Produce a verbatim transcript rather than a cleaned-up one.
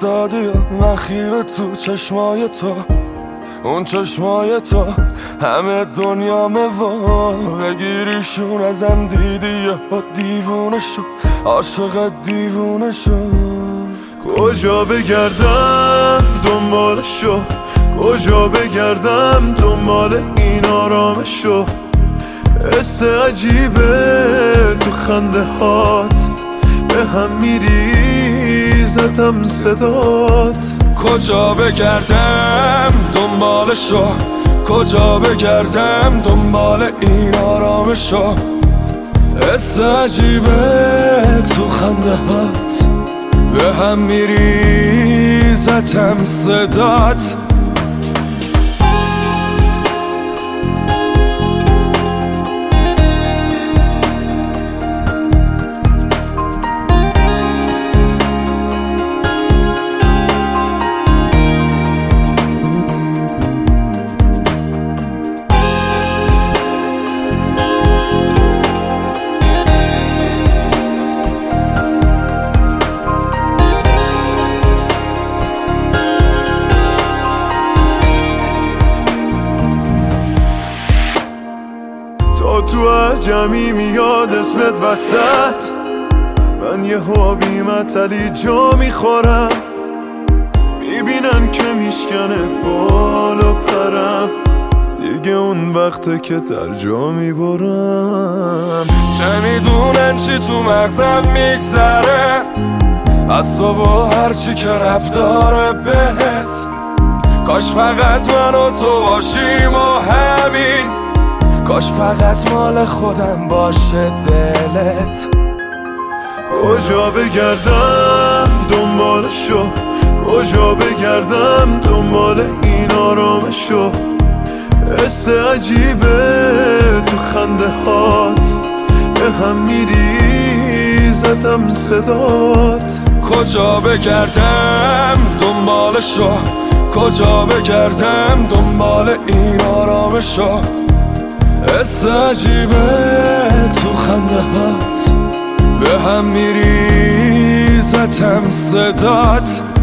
ایستادی و من خیره تو چشمای تو، اون چشمای تو همه دنیامه و بگیریشون ازم دیدی و دیوونه شد، عاشق دیوونه شد. کجا بگردم دنبالشو، کجا بگردم دنبال این آرامشو، حس عجیبه تو خنده هات به هم میریزتم صدات. کجا بگردم دنبالشو، کجا بگردم دنبال این آرامشو، حس عجیبه تو خنده هات به هم میریزتم صدات. تو هر جمعی میاد اسمت وسط، من یه حابی متلی جا میخورم، میبینن که میشکنه بالا پرم، دیگه اون وقته که در جا میبرم. چه میدونن چی تو مغزم میگذره از تو و هرچی که رب داره بهت، کاش فقط من و تو باشیم و همین، کاش فقط مال خودم باشه دلت. کجا بگردم دنبالشو، کجا بگردم دنبال این آرامشو، حس عجیبه تو خنده هات به هم میریزتم صدات. کجا بگردم دنبالشو، کجا بگردم دنبال این آرامشو، حس عجیبه تو خنده هات به هم میریزتم صدات.